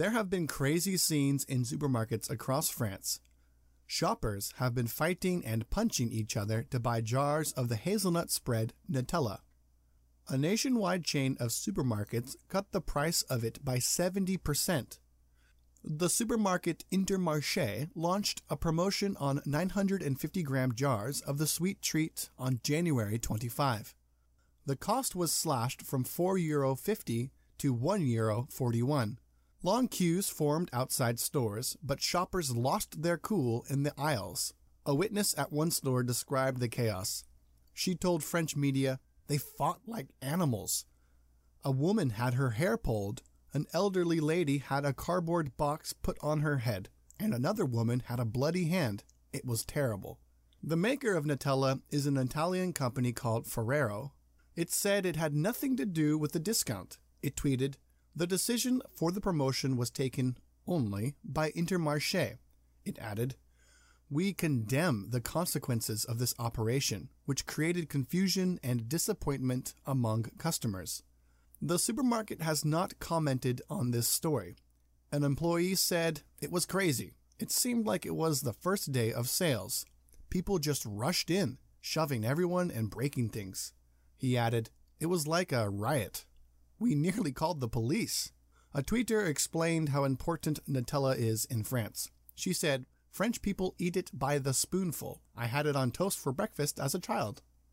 There have been crazy scenes in supermarkets across France. Shoppers have been fighting and punching each other to buy jars of the hazelnut spread Nutella. A nationwide chain of supermarkets cut the price of it by 70%. The supermarket Intermarché launched a promotion on 950-gram jars of the sweet treat on January 25. The cost was slashed from €4.50 to €1.41. Long queues formed outside stores, but shoppers lost their cool in the aisles. A witness at one store described the chaos. She told French media, "They fought like animals. A woman had her hair pulled, an elderly lady had a cardboard box put on her head, and another woman had a bloody hand. It was terrible." The maker of Nutella is an Italian company called Ferrero. It said it had nothing to do with the discount. It tweeted, "The decision for the promotion was taken only by Intermarché." It added, "We condemn the consequences of this operation, which created confusion and disappointment among customers." The supermarket has not commented on this story. An employee said, "It was crazy. It seemed like it was the first day of sales. People just rushed in, shoving everyone and breaking things." He added, "It was like a riot. We nearly called the police." A tweeter explained how important Nutella is in France. She said, "French people eat it by the spoonful. I had it on toast for breakfast as a child."